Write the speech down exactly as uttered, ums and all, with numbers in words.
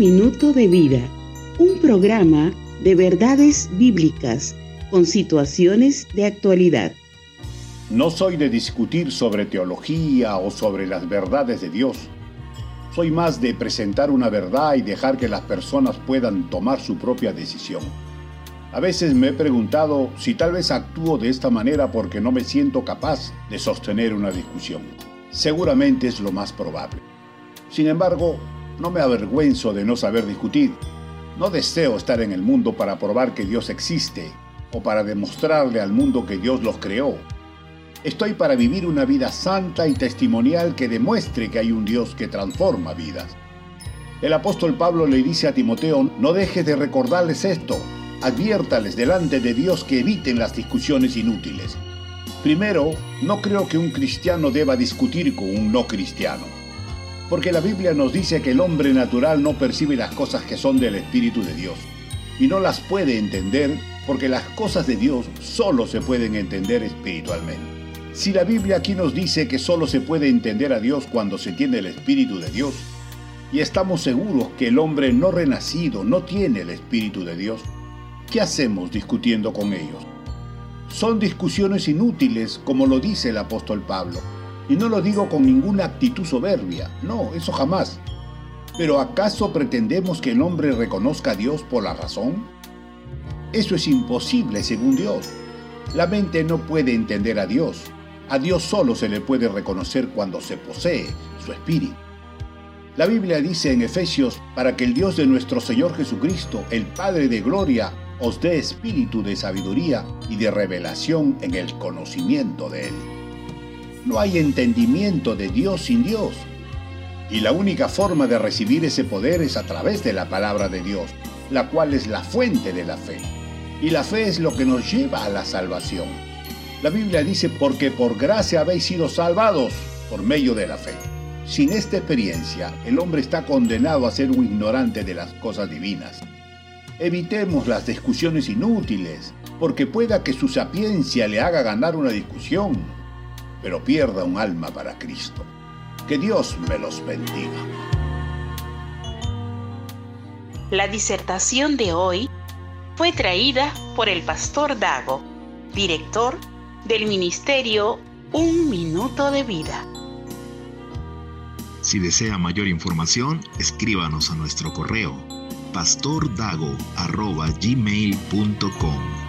minuto de vida, un programa de verdades bíblicas con situaciones de actualidad. No soy de discutir sobre teología o sobre las verdades de Dios. Soy más de presentar una verdad y dejar que las personas puedan tomar su propia decisión. A veces me he preguntado si tal vez actúo de esta manera porque no me siento capaz de sostener una discusión. Seguramente es lo más probable. Sin embargo, no me avergüenzo de no saber discutir. No deseo estar en el mundo para probar que Dios existe o para demostrarle al mundo que Dios los creó. Estoy para vivir una vida santa y testimonial que demuestre que hay un Dios que transforma vidas. El apóstol Pablo le dice a Timoteo, no dejes de recordarles esto. Adviértales delante de Dios que eviten las discusiones inútiles. Primero, no creo que un cristiano deba discutir con un no cristiano, porque la Biblia nos dice que el hombre natural no percibe las cosas que son del Espíritu de Dios, y no las puede entender porque las cosas de Dios solo se pueden entender espiritualmente. Si la Biblia aquí nos dice que solo se puede entender a Dios cuando se tiene el Espíritu de Dios, y estamos seguros que el hombre no renacido no tiene el Espíritu de Dios, ¿qué hacemos discutiendo con ellos? Son discusiones inútiles, como lo dice el apóstol Pablo. Y no lo digo con ninguna actitud soberbia, no, eso jamás. Pero ¿acaso pretendemos que el hombre reconozca a Dios por la razón? Eso es imposible según Dios. La mente no puede entender a Dios. A Dios solo se le puede reconocer cuando se posee su espíritu. La Biblia dice en Efesios, para que el Dios de nuestro Señor Jesucristo, el Padre de gloria, os dé espíritu de sabiduría y de revelación en el conocimiento de Él. No hay entendimiento de Dios sin Dios. Y la única forma de recibir ese poder es a través de la palabra de Dios, la cual es la fuente de la fe. Y la fe es lo que nos lleva a la salvación. La Biblia dice, porque por gracia habéis sido salvados por medio de la fe. Sin esta experiencia, el hombre está condenado a ser un ignorante de las cosas divinas. Evitemos las discusiones inútiles, porque pueda que su sapiencia le haga ganar una discusión, pero pierda un alma para Cristo. Que Dios me los bendiga. La disertación de hoy fue traída por el pastor Dago, director del ministerio Un Minuto de Vida. Si desea mayor información, escríbanos a nuestro correo pastor dago arroba gmail punto com.